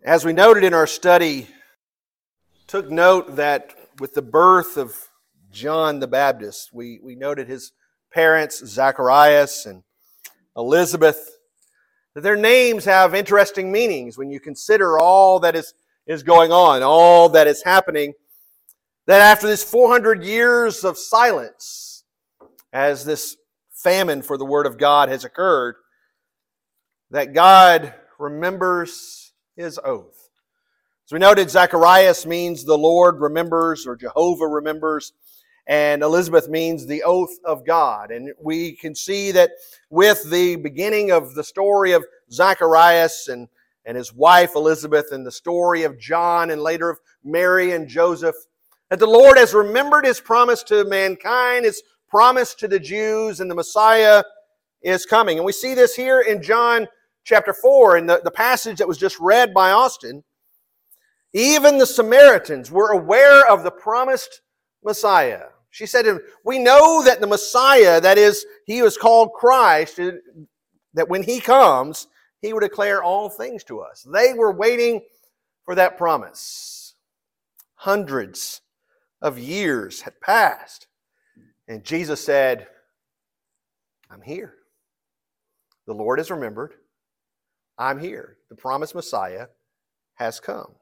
As we noted in our study, took note that with the birth of John the Baptist, we noted his parents, Zacharias and Elizabeth, that their names have interesting meanings when you consider all that is going on, all that is happening, that after this 400 years of silence, as this famine for the Word of God has occurred, that God remembers His oath. As we noted, Zacharias means the Lord remembers, or Jehovah remembers, and Elizabeth means the oath of God. And we can see that with the beginning of the story of Zacharias and his wife Elizabeth, and the story of John and later of Mary and Joseph, that the Lord has remembered His promise to mankind, His promise to the Jews, and the Messiah is coming. And we see this here in John chapter 4, in the passage that was just read by Austin. Even the Samaritans were aware of the promised Messiah. She said, we know that the Messiah, that is, He was called Christ, that when He comes, He will declare all things to us. They were waiting for that promise. Hundreds of years had passed, and Jesus said, I'm here. The Lord has remembered. I'm here. The promised Messiah has come.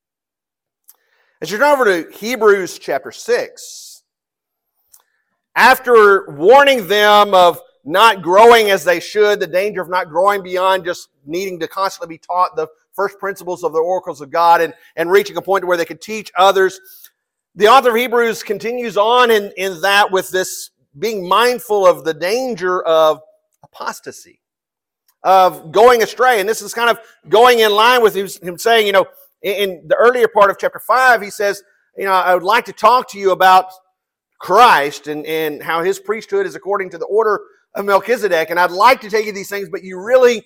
As you turn over to Hebrews chapter 6, after warning them of not growing as they should, the danger of not growing beyond just needing to constantly be taught the first principles of the oracles of God and reaching a point where they could teach others, the author of Hebrews continues on in that with this being mindful of the danger of apostasy, of going astray. And this is kind of going in line with him saying, in the earlier part of chapter 5, he says, I would like to talk to you about Christ and how His priesthood is according to the order of Melchizedek. And I'd like to tell you these things, but you're really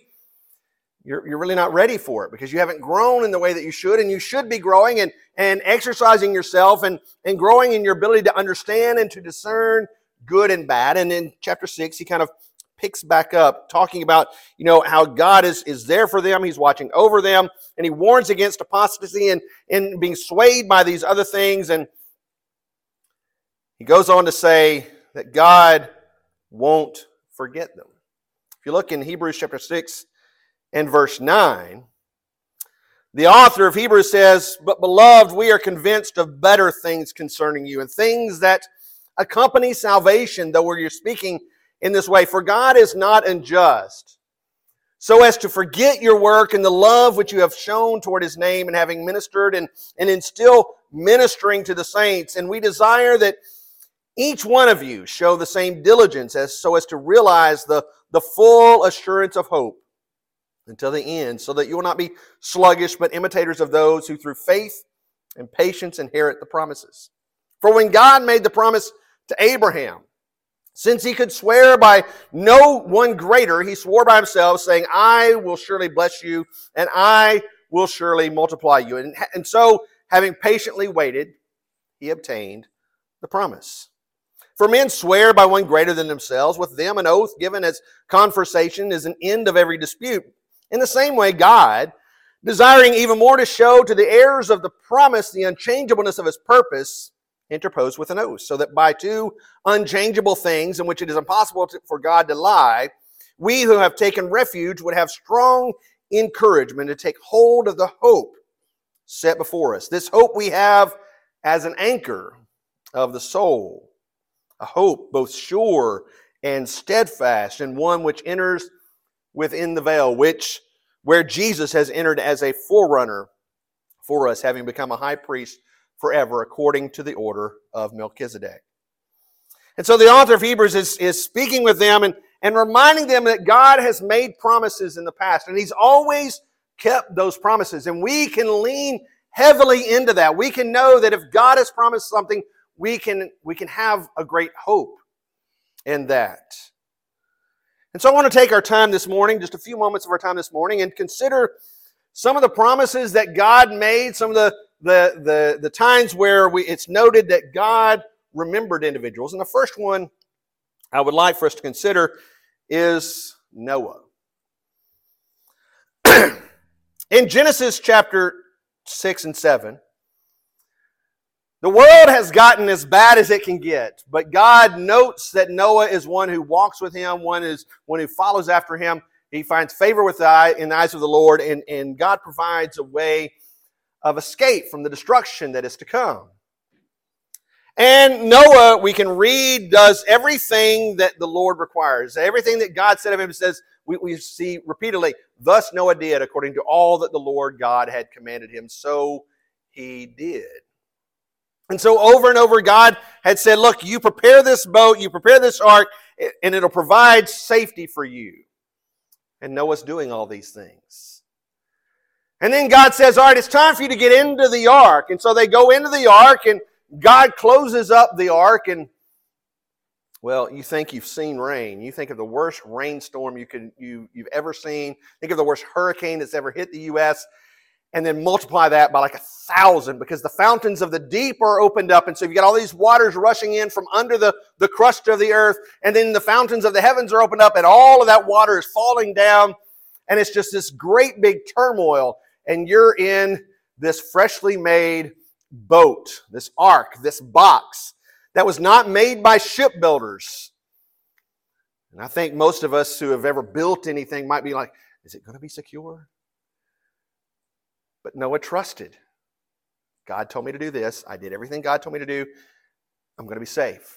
not ready for it because you haven't grown in the way that you should. And you should be growing and exercising yourself and growing in your ability to understand and to discern good and bad. And in chapter 6, he kind of picks back up talking about, how God is there for them. He's watching over them. And he warns against apostasy and being swayed by these other things. And he goes on to say that God won't forget them. If you look in Hebrews chapter 6 and verse 9, the author of Hebrews says, "But beloved, we are convinced of better things concerning you, and things that accompany salvation, though you're speaking in this way. For God is not unjust, so as to forget your work and the love which you have shown toward His name, and having ministered and in still ministering to the saints. And we desire that each one of you show the same diligence so as to realize the full assurance of hope until the end, so that you will not be sluggish, but imitators of those who through faith and patience inherit the promises. For when God made the promise to Abraham, since He could swear by no one greater, He swore by Himself, saying, I will surely bless you, and I will surely multiply you. And so, having patiently waited, He obtained the promise. For men swear by one greater than themselves. With them an oath given as conversation is an end of every dispute. In the same way, God, desiring even more to show to the heirs of the promise the unchangeableness of His purpose, interposed with an oath, so that by two unchangeable things in which it is impossible for God to lie, we who have taken refuge would have strong encouragement to take hold of the hope set before us. This hope we have as an anchor of the soul, a hope both sure and steadfast, and one which enters within the veil, where Jesus has entered as a forerunner for us, having become a high priest forever, according to the order of Melchizedek. And so the author of Hebrews is speaking with them and reminding them that God has made promises in the past, and He's always kept those promises. And we can lean heavily into that. We can know that if God has promised something, we can have a great hope in that. And so I want to take our time this morning, just a few moments of our time this morning, and consider some of the promises that God made, some of the times where it's noted that God remembered individuals. And the first one I would like for us to consider is Noah. In Genesis chapter 6 and 7, the world has gotten as bad as it can get, but God notes that Noah is one who walks with him, one who follows after him. He finds favor in the eyes of the Lord, and God provides a way of escape from the destruction that is to come. And Noah, we can read, does everything that the Lord requires. Everything that God said of him says, we see repeatedly, thus Noah did according to all that the Lord God had commanded him. So he did. And so over and over, God had said, look, you prepare this boat, you prepare this ark, and it'll provide safety for you. And Noah's doing all these things. And then God says, all right, it's time for you to get into the ark. And so they go into the ark, and God closes up the ark, and, well, you think you've seen rain. You think of the worst rainstorm you've ever seen. Think of the worst hurricane that's ever hit the U.S., and then multiply that by like 1,000, because the fountains of the deep are opened up. And so you've got all these waters rushing in from under the crust of the earth. And then the fountains of the heavens are opened up, and all of that water is falling down. And it's just this great big turmoil. And you're in this freshly made boat, this ark, this box that was not made by shipbuilders. And I think most of us who have ever built anything might be like, is it going to be secure? But Noah trusted. God told me to do this. I did everything God told me to do. I'm going to be safe.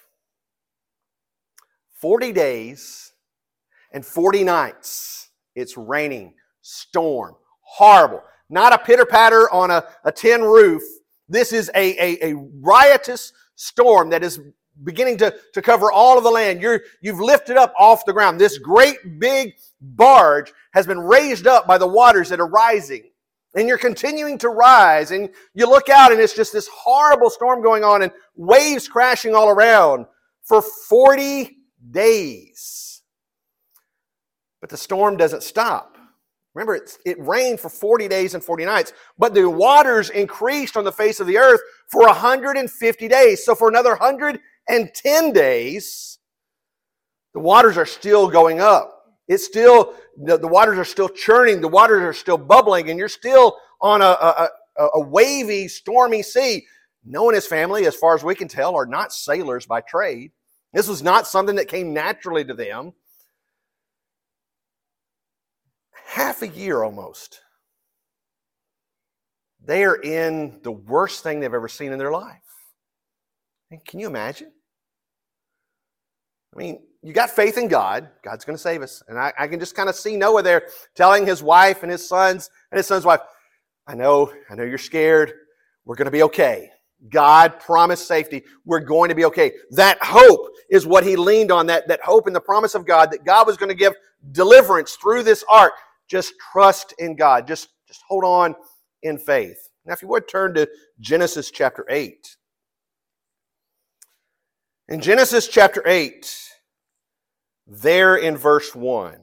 40 days and 40 nights. It's raining, storm, horrible. Not a pitter-patter on a tin roof. This is a riotous storm that is beginning to cover all of the land. You've lifted up off the ground. This great big barge has been raised up by the waters that are rising. And you're continuing to rise, and you look out, and it's just this horrible storm going on, and waves crashing all around for 40 days. But the storm doesn't stop. Remember, it rained for 40 days and 40 nights, but the waters increased on the face of the earth for 150 days. So for another 110 days, the waters are still going up. It's still, the waters are still churning, the waters are still bubbling, and you're still on a wavy, stormy sea. Noah and his family, as far as we can tell, are not sailors by trade. This was not something that came naturally to them. Half a year almost, they are in the worst thing they've ever seen in their life. And can you imagine? I mean, you got faith in God. God's going to save us. And I can just kind of see Noah there telling his wife and his son's wife, I know you're scared. We're going to be okay. God promised safety. We're going to be okay. That hope is what he leaned on, that hope in the promise of God, that God was going to give deliverance through this ark. Just trust in God. Just hold on in faith. Now, if you would turn to Genesis chapter 8. In Genesis chapter 8, there in verse 1.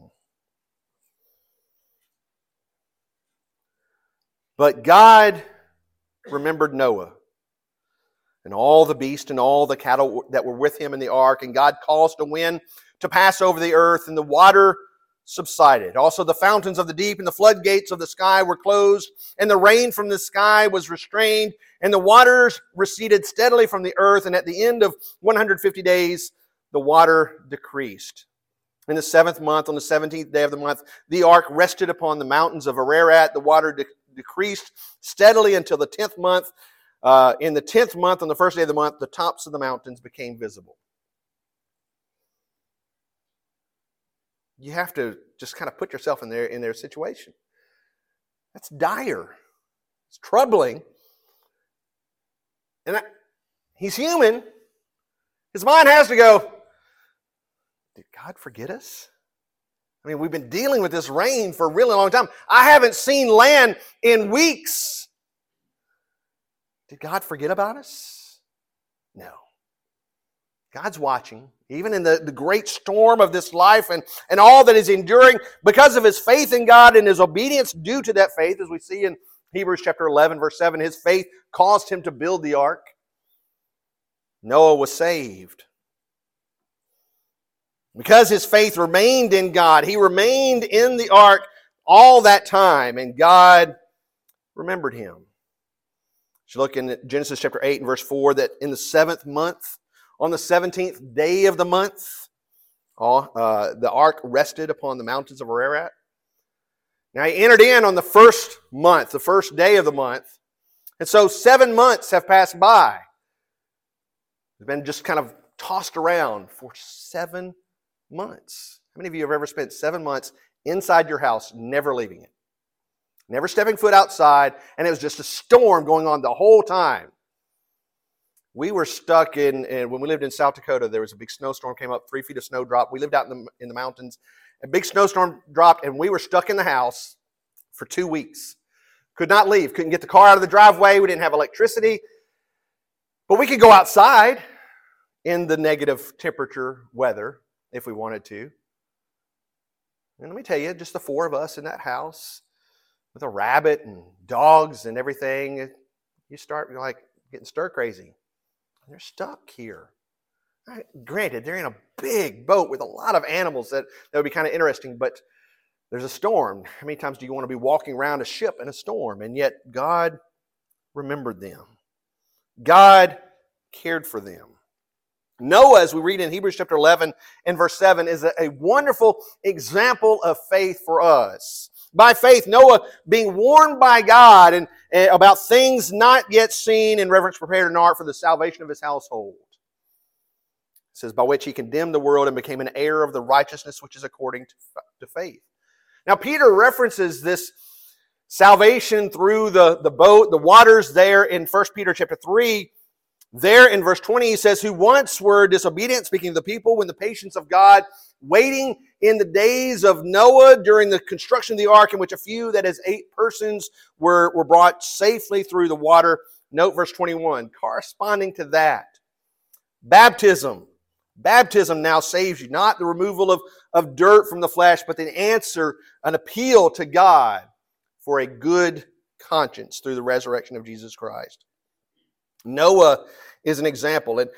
But God remembered Noah and all the beasts and all the cattle that were with him in the ark, and God caused a wind to pass over the earth, and the water subsided. Also the fountains of the deep and the floodgates of the sky were closed, and the rain from the sky was restrained, and the waters receded steadily from the earth, and at the end of 150 days the water decreased. In the 7th month, on the 17th day of the month, the ark rested upon the mountains of Ararat. The water decreased steadily until the 10th month. In the 10th month, on the first day of the month, the tops of the mountains became visible. You have to just kind of put yourself in their situation. That's dire. It's troubling. And he's human. His mind has to go, did God forget us? I mean, we've been dealing with this rain for a really long time. I haven't seen land in weeks. Did God forget about us? No. God's watching, even in the great storm of this life and all that is enduring because of his faith in God and his obedience due to that faith, as we see in Hebrews chapter 11, verse 7, his faith caused him to build the ark. Noah was saved. Because his faith remained in God, he remained in the ark, all that time, and God remembered him. You look in Genesis chapter 8 and verse 4 that in the 7th month, on the 17th day of the month, the ark rested upon the mountains of Ararat. Now he entered in on the first month, the first day of the month. And so 7 months have passed by. It's been just kind of tossed around for 7 months. How many of you have ever spent 7 months inside your house, never leaving it? Never stepping foot outside, and it was just a storm going on the whole time. We were stuck when we lived in South Dakota, there was a big snowstorm came up, 3 feet of snow dropped. We lived out in the mountains. A big snowstorm dropped, and we were stuck in the house for 2 weeks. Could not leave. Couldn't get the car out of the driveway. We didn't have electricity. But we could go outside in the negative temperature weather if we wanted to. And let me tell you, just the 4 of us in that house with a rabbit and dogs and everything, you start like getting stir crazy. They're stuck here. Granted, they're in a big boat with a lot of animals that would be kind of interesting, but there's a storm. How many times do you want to be walking around a ship in a storm? And yet God remembered them. God cared for them. Noah, as we read in Hebrews chapter 11 and verse 7, is a wonderful example of faith for us. By faith, Noah, being warned by God and about things not yet seen, in reverence prepared an ark for the salvation of his household. It says, by which he condemned the world and became an heir of the righteousness which is according to faith. Now, Peter references this salvation through the boat, the waters there in 1 Peter chapter 3. There in verse 20, he says, who once were disobedient, speaking of the people, when the patience of God, waiting in the days of Noah during the construction of the ark, in which a few, that is 8 persons, were brought safely through the water. Note verse 21, corresponding to that. Baptism. Baptism now saves you, not the removal of dirt from the flesh, but the answer, an appeal to God for a good conscience through the resurrection of Jesus Christ. Noah is an example. And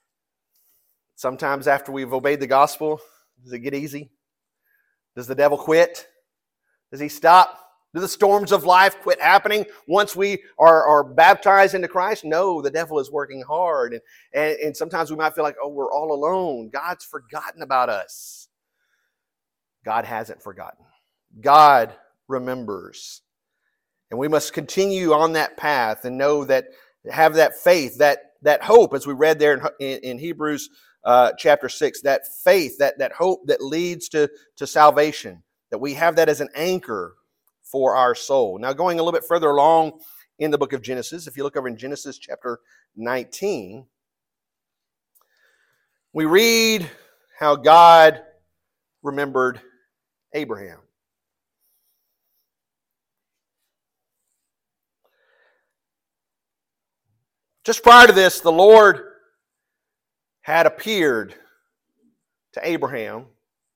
sometimes after we've obeyed the gospel, does it get easy? Does the devil quit? Does he stop? Do the storms of life quit happening once we are baptized into Christ? No, the devil is working hard. And sometimes we might feel like, oh, we're all alone. God's forgotten about us. God hasn't forgotten. God remembers. And we must continue on that path and know that, have that faith, that hope, as we read there in Hebrews chapter 6, that faith, that hope that leads to salvation, that we have that as an anchor for our soul. Now, going a little bit further along in the book of Genesis, if you look over in Genesis chapter 19, we read how God remembered Abraham. Just prior to this, the Lord had appeared to Abraham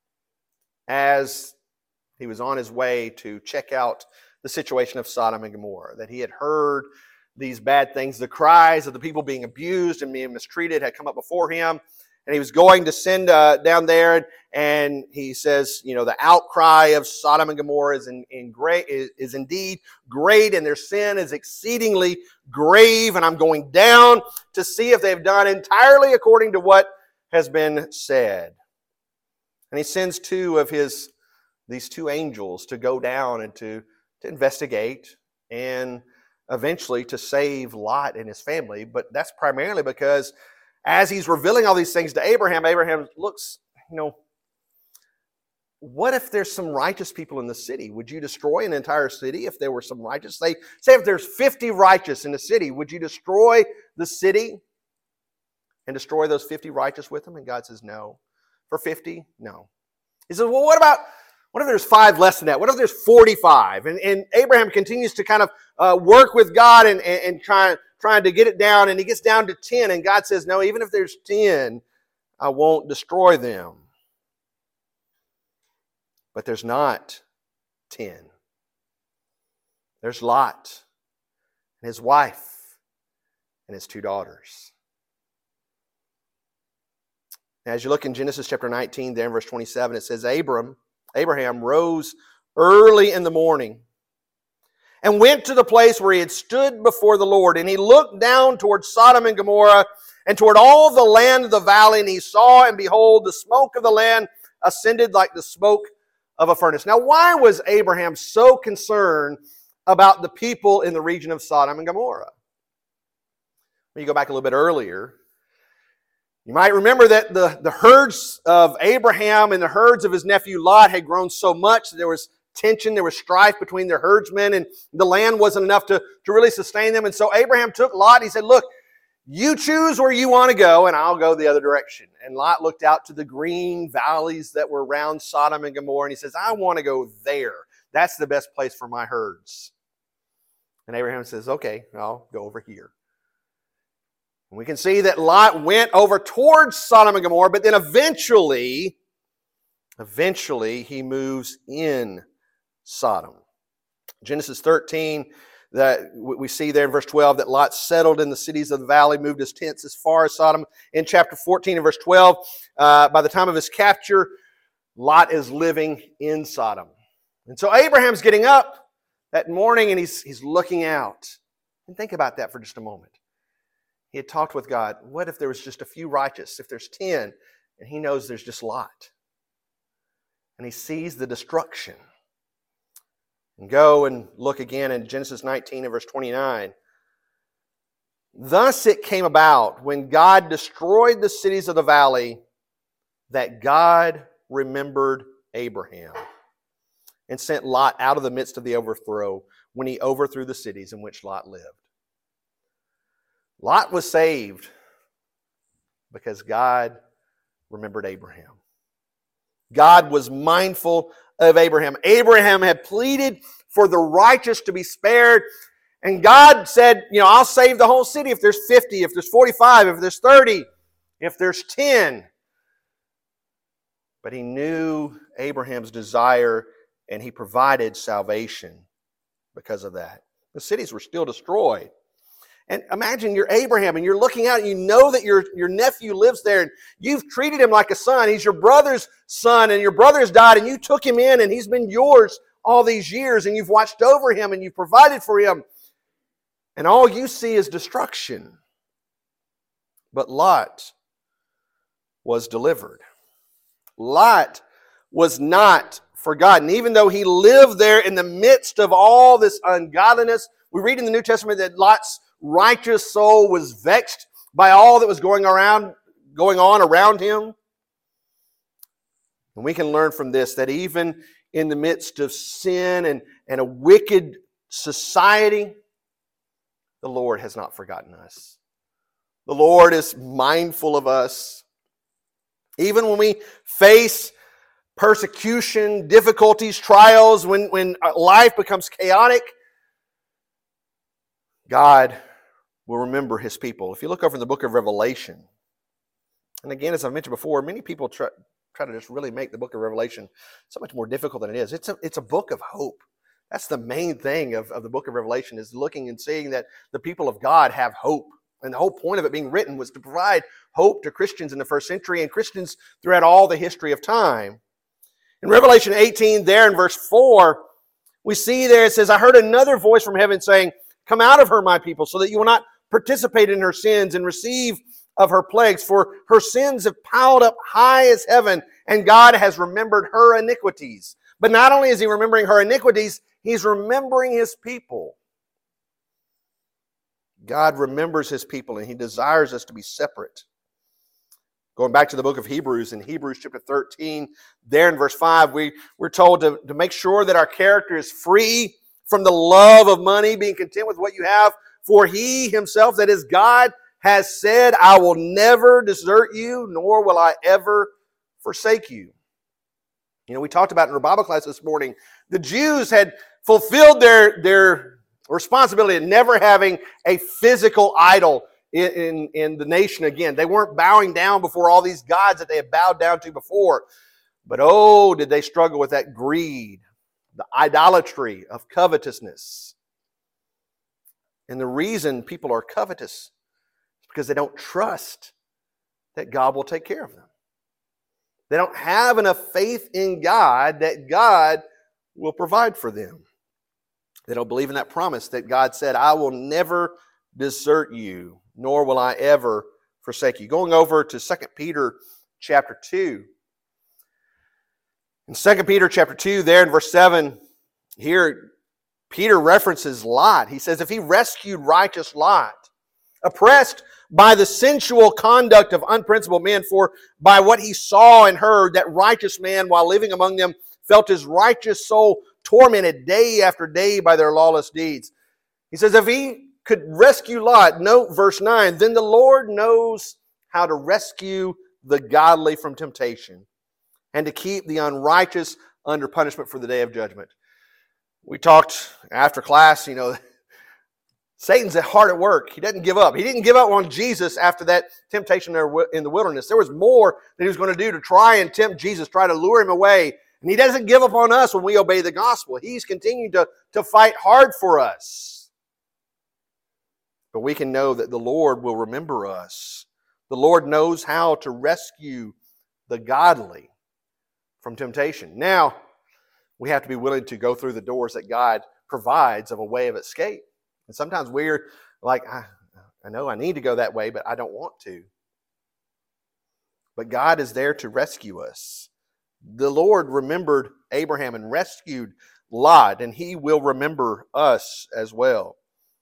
as he was on his way to check out the situation of Sodom and Gomorrah, that he had heard these bad things, the cries of the people being abused and being mistreated had come up before him, and he was going to send down there, and he says, you know, the outcry of Sodom and Gomorrah is indeed great, and their sin is exceedingly grave, and I'm going down to see if they've done entirely according to what has been said. And he sends these 2 angels to go down and to investigate and eventually to save Lot and his family. But that's primarily because as he's revealing all these things to Abraham, Abraham looks, what if there's some righteous people in the city? Would you destroy an entire city if there were some righteous? Say if there's 50 righteous in the city, would you destroy the city and destroy those 50 righteous with them? And God says, no. For 50? No. He says, well, what if there's 5 less than that? What if there's 45? And Abraham continues to kind of work with God and trying to get it down, and he gets down to 10, and God says, no, even if there's 10, I won't destroy them. But there's not 10. There's Lot and his wife and his 2 daughters. Now, as you look in Genesis chapter 19, there in verse 27, it says, Abraham rose early in the morning, and went to the place where he had stood before the Lord. And he looked down toward Sodom and Gomorrah and toward all the land of the valley, and he saw, and behold, the smoke of the land ascended like the smoke of a furnace. Now, why was Abraham so concerned about the people in the region of Sodom and Gomorrah? When you go back a little bit earlier, you might remember that the herds of Abraham and the herds of his nephew Lot had grown so much that there was tension, there was strife between their herdsmen, and the land wasn't enough to really sustain them. And so Abraham took Lot, and he said, look, you choose where you want to go, and I'll go the other direction. And Lot looked out to the green valleys that were around Sodom and Gomorrah, and he says, I want to go there. That's the best place for my herds. And Abraham says, okay, I'll go over here. And we can see that Lot went over towards Sodom and Gomorrah, but then eventually he moves in Sodom. Genesis 13, that we see there in verse 12 that Lot settled in the cities of the valley, moved his tents as far as Sodom. In chapter 14 and verse 12, by the time of his capture, Lot is living in Sodom. And so Abraham's getting up that morning and he's looking out. And think about that for just a moment. He had talked with God. What if there was just a few righteous? If there's 10, and he knows there's just Lot. And he sees the destruction. And go and look again in Genesis 19 and verse 29. Thus it came about, when God destroyed the cities of the valley, that God remembered Abraham and sent Lot out of the midst of the overthrow when he overthrew the cities in which Lot lived. Lot was saved because God remembered Abraham. God was mindful of Abraham. Abraham had pleaded for the righteous to be spared, and God said, I'll save the whole city if there's 50, if there's 45, if there's 30, if there's 10. But he knew Abraham's desire, and he provided salvation because of that. The cities were still destroyed. And imagine you're Abraham and you're looking out and you know that your nephew lives there and you've treated him like a son. He's your brother's son and your brother has died and you took him in and he's been yours all these years and you've watched over him and you've provided for him. And all you see is destruction. But Lot was delivered. Lot was not forgotten. Even though he lived there in the midst of all this ungodliness, we read in the New Testament that Lot's righteous soul was vexed by all that was going on around him. And we can learn from this that even in the midst of sin and a wicked society, the Lord has not forgotten us. The Lord is mindful of us. Even when we face persecution, difficulties, trials, when life becomes chaotic, God will remember His people. If you look over in the book of Revelation, and again, as I've mentioned before, many people try to just really make the book of Revelation so much more difficult than it is. It's a book of hope. That's the main thing of the book of Revelation, is looking and seeing that the people of God have hope. And the whole point of it being written was to provide hope to Christians in the first century and Christians throughout all the history of time. In Revelation 18, there in verse 4, we see there it says, I heard another voice from heaven saying, come out of her, my people, so that you will not participate in her sins and receive of her plagues. For her sins have piled up high as heaven, and God has remembered her iniquities. But not only is He remembering her iniquities, He's remembering His people. God remembers His people, and He desires us to be separate. Going back to the book of Hebrews, in Hebrews chapter 13, there in verse 5, we're told to make sure that our character is free from the love of money, being content with what you have. For He Himself, that is God, has said, I will never desert you, nor will I ever forsake you. We talked about in our Bible class this morning, the Jews had fulfilled their responsibility of never having a physical idol in the nation again. They weren't bowing down before all these gods that they had bowed down to before. But oh, did they struggle with that greed, the idolatry of covetousness. And the reason people are covetous is because they don't trust that God will take care of them. They don't have enough faith in God that God will provide for them. They don't believe in that promise that God said, I will never desert you, nor will I ever forsake you. Going over to 2 Peter chapter 2. In 2 Peter chapter 2, there in verse 7, here Peter references Lot. He says, if he rescued righteous Lot, oppressed by the sensual conduct of unprincipled men, for by what he saw and heard, that righteous man, while living among them, felt his righteous soul tormented day after day by their lawless deeds. He says, if he could rescue Lot, note verse 9, then the Lord knows how to rescue the godly from temptation and to keep the unrighteous under punishment for the day of judgment. We talked after class, Satan's hard at work. He doesn't give up. He didn't give up on Jesus after that temptation there in the wilderness. There was more that he was going to do to try and tempt Jesus, try to lure him away. And he doesn't give up on us when we obey the gospel. He's continuing to fight hard for us. But we can know that the Lord will remember us. The Lord knows how to rescue the godly from temptation. Now, we have to be willing to go through the doors that God provides of a way of escape. And sometimes we're like, I know I need to go that way, but I don't want to. But God is there to rescue us. The Lord remembered Abraham and rescued Lot, and He will remember us as well.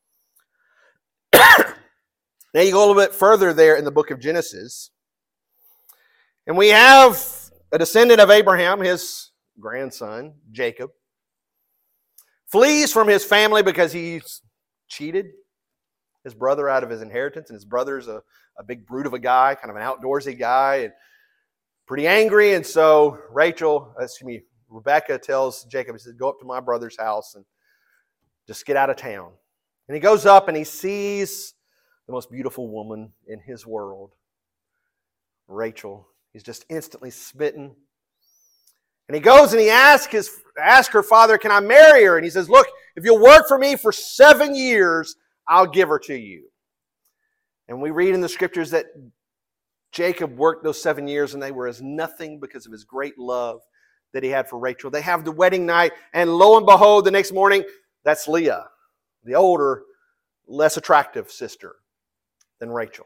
Now you go a little bit further there in the book of Genesis, and we have a descendant of Abraham, his grandson, Jacob, flees from his family because he's cheated his brother out of his inheritance, and his brother's a big brute of a guy, kind of an outdoorsy guy, and pretty angry. And so Rebecca tells Jacob, he says, go up to my brother's house and just get out of town. And he goes up and he sees the most beautiful woman in his world, Rachel. He's just instantly smitten. And he goes and he asks her father, can I marry her? And he says, look, if you'll work for me for 7 years, I'll give her to you. And we read in the scriptures that Jacob worked those 7 years and they were as nothing because of his great love that he had for Rachel. They have the wedding night, and lo and behold, the next morning, that's Leah, the older, less attractive sister than Rachel.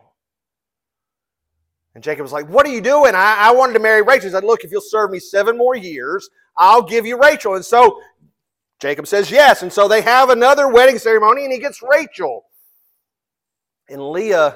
And Jacob was like, what are you doing? I wanted to marry Rachel. He said, look, if you'll serve me 7 more years, I'll give you Rachel. And so Jacob says yes. And so they have another wedding ceremony, and he gets Rachel. And Leah,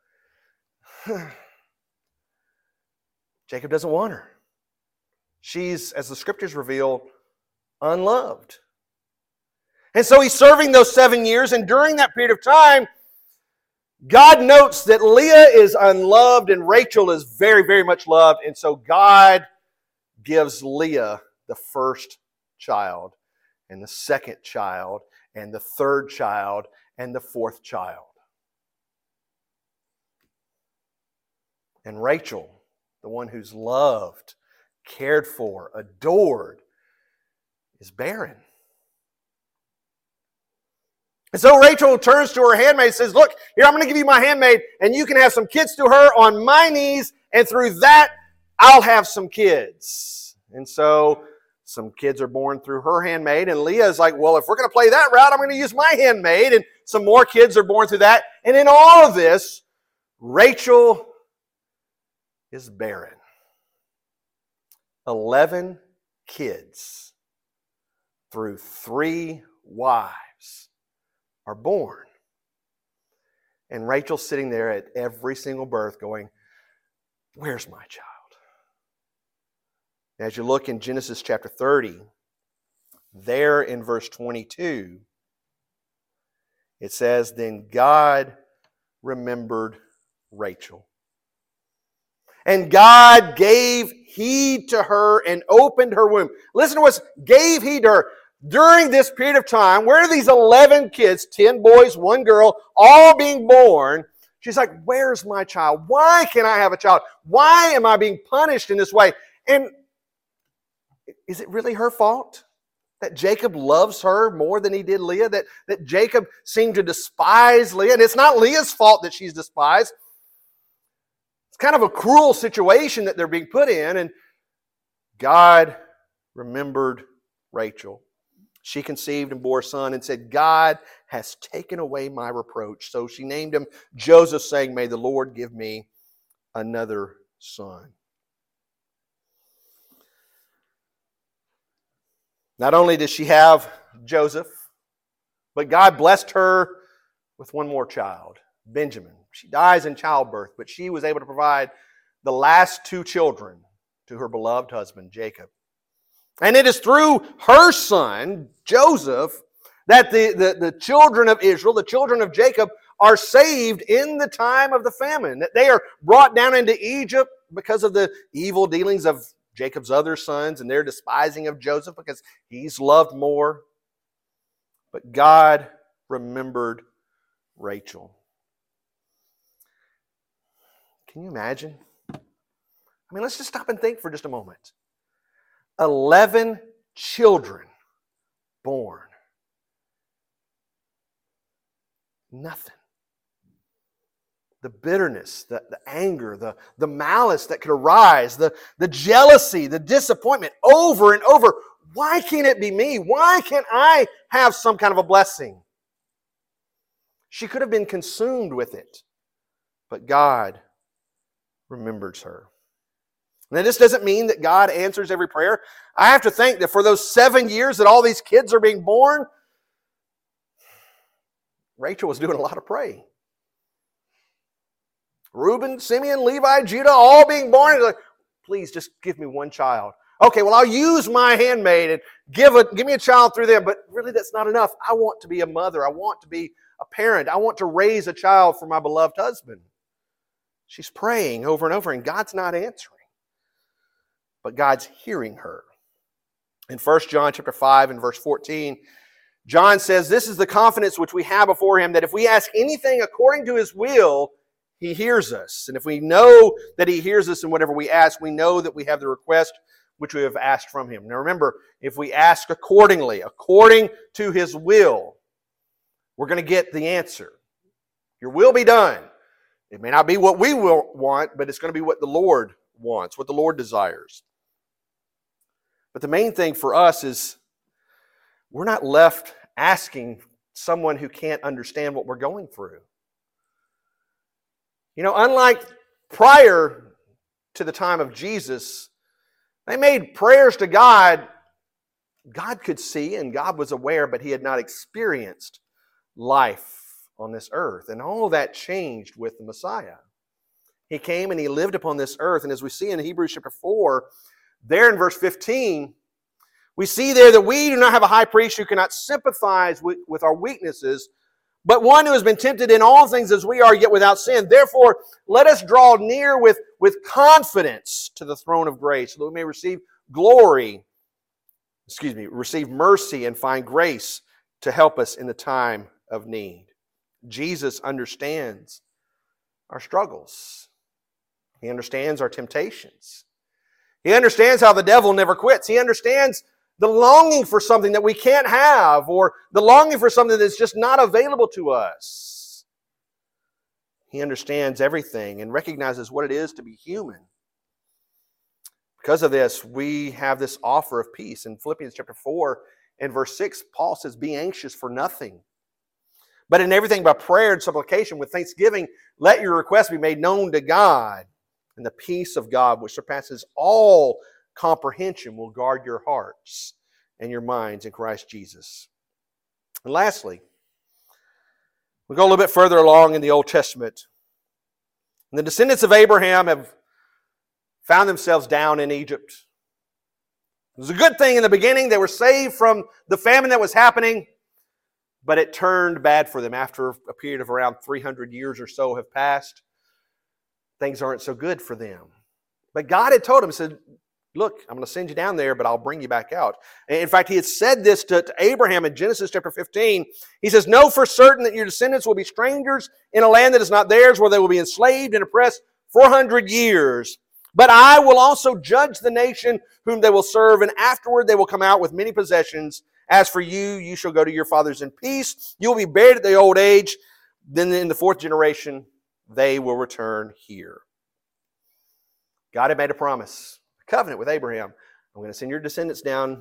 Jacob doesn't want her. She's, as the scriptures reveal, unloved. And so he's serving those 7 years, and during that period of time, God notes that Leah is unloved and Rachel is very, very much loved. And so God gives Leah the first child, and the second child, and the third child, and the fourth child. And Rachel, the one who's loved, cared for, adored, is barren. And so Rachel turns to her handmaid and says, look, here, I'm going to give you my handmaid, and you can have some kids to her on my knees, and through that, I'll have some kids. And so some kids are born through her handmaid, and Leah is like, well, if we're going to play that route, I'm going to use my handmaid, and some more kids are born through that. And in all of this, Rachel is barren. 11 kids through 3 wives are born. And Rachel's sitting there at every single birth going, where's my child? As you look in Genesis chapter 30, there in verse 22, it says, then God remembered Rachel. And God gave heed to her and opened her womb. Listen to what gave heed to her. During this period of time, where are these 11 kids, 10 boys, 1 girl, all being born? She's like, where's my child? Why can't I have a child? Why am I being punished in this way? And is it really her fault that Jacob loves her more than he did Leah? That Jacob seemed to despise Leah? And it's not Leah's fault that she's despised. It's kind of a cruel situation that they're being put in. And God remembered Rachel. She conceived and bore a son and said, God has taken away my reproach. So she named him Joseph, saying, may the Lord give me another son. Not only did she have Joseph, but God blessed her with one more child, Benjamin. She dies in childbirth, but she was able to provide the last two children to her beloved husband, Jacob. And it is through her son, Joseph, that the children of Israel, the children of Jacob, are saved in the time of the famine. That they are brought down into Egypt because of the evil dealings of Jacob's other sons and their despising of Joseph because he's loved more. But God remembered Rachel. Can you imagine? I mean, let's just stop and think for just a moment. 11 children born. Nothing. The bitterness, the anger, the malice that could arise, the jealousy, the disappointment over and over. Why can't it be me? Why can't I have some kind of a blessing? She could have been consumed with it, but God remembers her. Now, this doesn't mean that God answers every prayer. I have to think that for those 7 years that all these kids are being born, Rachel was doing a lot of praying. Reuben, Simeon, Levi, Judah, all being born. Like, please just give me one child. Okay, well, I'll use my handmaid and give me a child through them. But really, that's not enough. I want to be a mother. I want to be a parent. I want to raise a child for my beloved husband. She's praying over and over, and God's not answering. But God's hearing her. In 1 John chapter 5 and verse 14, John says, this is the confidence which we have before Him, that if we ask anything according to His will, He hears us. And if we know that He hears us in whatever we ask, we know that we have the request which we have asked from Him. Now remember, if we ask accordingly, according to His will, we're going to get the answer. Your will be done. It may not be what we will want, but it's going to be what the Lord wants, what the Lord desires. But the main thing for us is we're not left asking someone who can't understand what we're going through. You know, unlike prior to the time of Jesus, they made prayers to God. God could see and God was aware, but He had not experienced life on this earth. And all of that changed with the Messiah. He came and He lived upon this earth. And as we see in Hebrews chapter 4, there in verse 15, we see there that we do not have a high priest who cannot sympathize with our weaknesses, but one who has been tempted in all things as we are, yet without sin. Therefore, let us draw near with confidence to the throne of grace, so that we may receive receive mercy and find grace to help us in the time of need. Jesus understands our struggles. He understands our temptations. He understands how the devil never quits. He understands the longing for something that we can't have, or the longing for something that's just not available to us. He understands everything and recognizes what it is to be human. Because of this, we have this offer of peace. In Philippians chapter 4 and verse 6, Paul says, be anxious for nothing, but in everything by prayer and supplication with thanksgiving, let your requests be made known to God. And the peace of God, which surpasses all comprehension, will guard your hearts and your minds in Christ Jesus. And lastly, we go a little bit further along in the Old Testament. And the descendants of Abraham have found themselves down in Egypt. It was a good thing in the beginning. They were saved from the famine that was happening, but it turned bad for them after a period of around 300 years or so have passed. Things aren't so good for them. But God had told him, He said, look, I'm going to send you down there, but I'll bring you back out. And in fact, He had said this to Abraham in Genesis chapter 15. He says, know for certain that your descendants will be strangers in a land that is not theirs, where they will be enslaved and oppressed 400 years. But I will also judge the nation whom they will serve, and afterward they will come out with many possessions. As for you, you shall go to your fathers in peace. You will be buried at the old age. Then in the fourth generation, they will return here. God had made a promise, a covenant with Abraham. I'm going to send your descendants down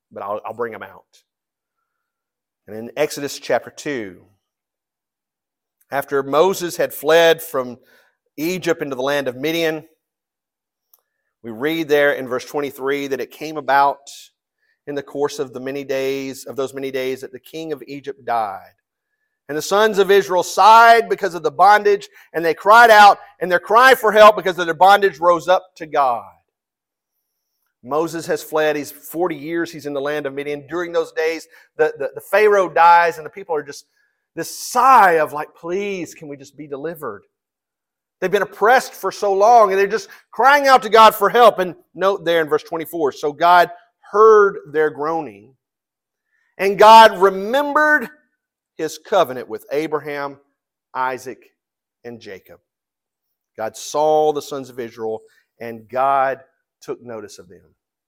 but I'll bring them out. And in Exodus chapter 2, after Moses had fled from Egypt into the land of Midian, we read there in verse 23 that it came about in the course of those many days that the king of Egypt died. And the sons of Israel sighed because of the bondage, and they cried out, and their cry for help because of their bondage rose up to God. Moses has fled. He's 40 years. He's in the land of Midian. During those days, the Pharaoh dies, and the people are just this sigh of like, please, can we just be delivered? They've been oppressed for so long, and they're just crying out to God for help. And note there in verse 24, so God heard their groaning, and God remembered His covenant with Abraham, Isaac, and Jacob. God saw the sons of Israel, and God took notice of them.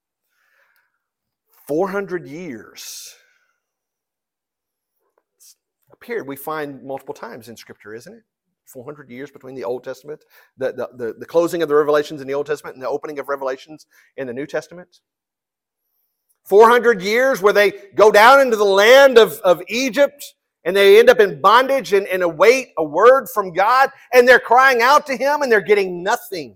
400 years appeared. We find multiple times in Scripture, isn't it? 400 years between the Old Testament, the closing of the Revelations in the Old Testament and the opening of Revelations in the New Testament. 400 years where they go down into the land of Egypt and they end up in bondage and await a word from God, and they're crying out to Him and they're getting nothing.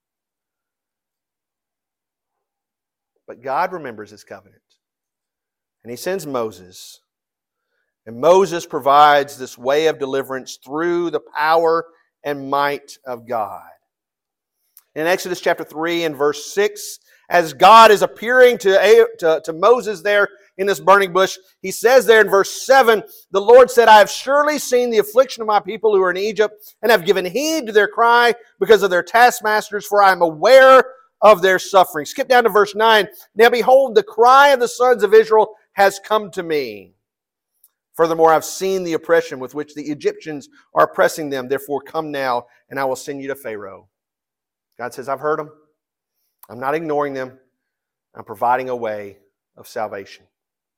But God remembers His covenant. And He sends Moses. And Moses provides this way of deliverance through the power and might of God. In Exodus chapter 3 and verse 6, as God is appearing to Moses there in this burning bush, He says there in verse 7, the Lord said, I have surely seen the affliction of my people who are in Egypt, and have given heed to their cry because of their taskmasters, for I am aware of their suffering. Skip down to verse 9. Now behold, the cry of the sons of Israel has come to me. Furthermore, I've seen the oppression with which the Egyptians are oppressing them. Therefore, come now, and I will send you to Pharaoh. God says, I've heard them. I'm not ignoring them. I'm providing a way of salvation.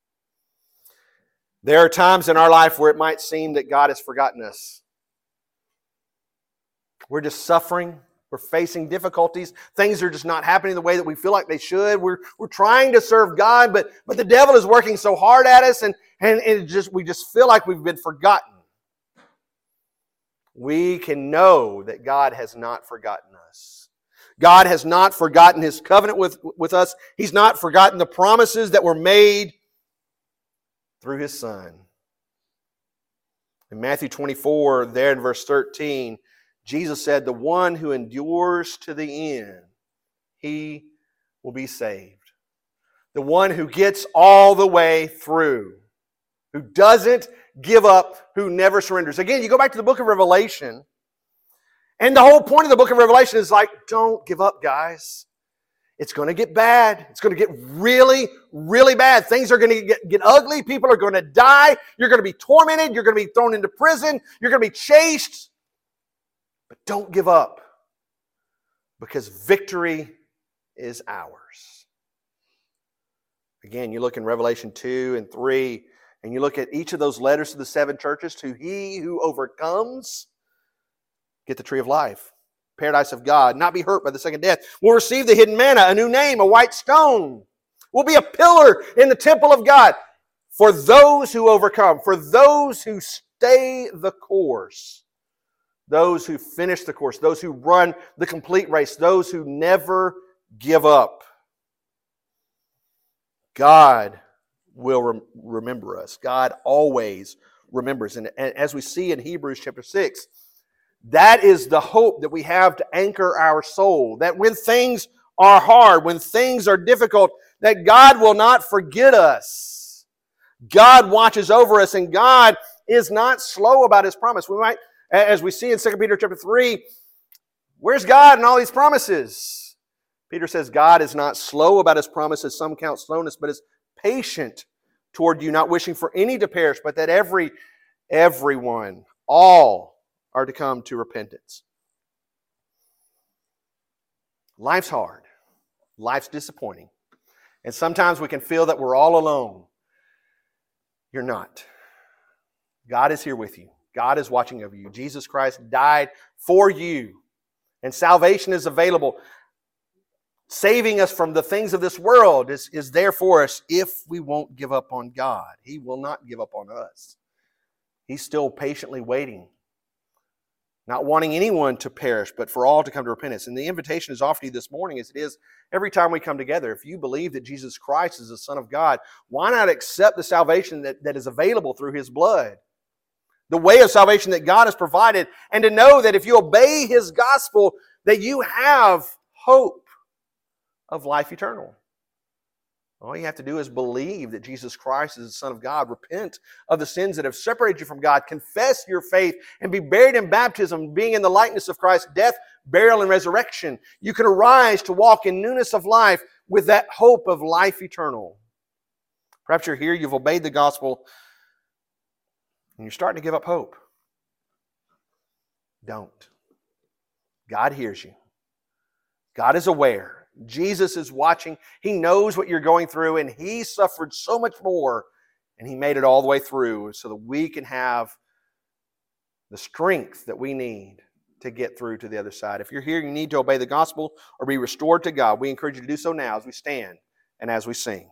There are times in our life where it might seem that God has forgotten us. We're just suffering. We're facing difficulties. Things are just not happening the way that we feel like they should. We're trying to serve God, but the devil is working so hard at us, and we just feel like we've been forgotten. We can know that God has not forgotten us. God has not forgotten His covenant with us. He's not forgotten the promises that were made through His Son. In Matthew 24, there in verse 13, Jesus said, the one who endures to the end, he will be saved. The one who gets all the way through, who doesn't give up, who never surrenders. Again, you go back to the book of Revelation, and the whole point of the book of Revelation is like, don't give up, guys. It's going to get bad. It's going to get really, really bad. Things are going to get ugly. People are going to die. You're going to be tormented. You're going to be thrown into prison. You're going to be chased. But don't give up, because victory is ours. Again, you look in Revelation 2 and 3, and you look at each of those letters to the 7 churches. To he who overcomes, get the tree of life, paradise of God, not be hurt by the second death, will receive the hidden manna, a new name, a white stone, will be a pillar in the temple of God. For those who overcome, for those who stay the course, those who finish the course, those who run the complete race, those who never give up. God will remember us. God always remembers. And as we see in Hebrews chapter 6, that is the hope that we have to anchor our soul. That when things are hard, when things are difficult, that God will not forget us. God watches over us, and God is not slow about His promise. We might, as we see in 2 Peter chapter 3, where's God in all these promises? Peter says God is not slow about His promises, some count slowness, but is patient toward you, not wishing for any to perish, but that everyone, all are to come to repentance. Life's hard. Life's disappointing. And sometimes we can feel that we're all alone. You're not. God is here with you. God is watching over you. Jesus Christ died for you. And salvation is available. saving us from the things of this world is there for us if we won't give up on God. He will not give up on us. He's still patiently waiting, not wanting anyone to perish, but for all to come to repentance. And the invitation is offered to you this morning, as it is every time we come together. If you believe that Jesus Christ is the Son of God, why not accept the salvation that is available through His blood? The way of salvation that God has provided, and to know that if you obey His gospel, that you have hope of life eternal. All you have to do is believe that Jesus Christ is the Son of God, repent of the sins that have separated you from God, confess your faith, and be buried in baptism, being in the likeness of Christ's death, burial, and resurrection. You can arise to walk in newness of life with that hope of life eternal. Perhaps you're here, you've obeyed the gospel, and you're starting to give up hope. Don't. God hears you. God is aware. Jesus is watching. He knows what you're going through, and He suffered so much more, and He made it all the way through so that we can have the strength that we need to get through to the other side. If you're here, you need to obey the gospel or be restored to God. We encourage you to do so now as we stand and as we sing.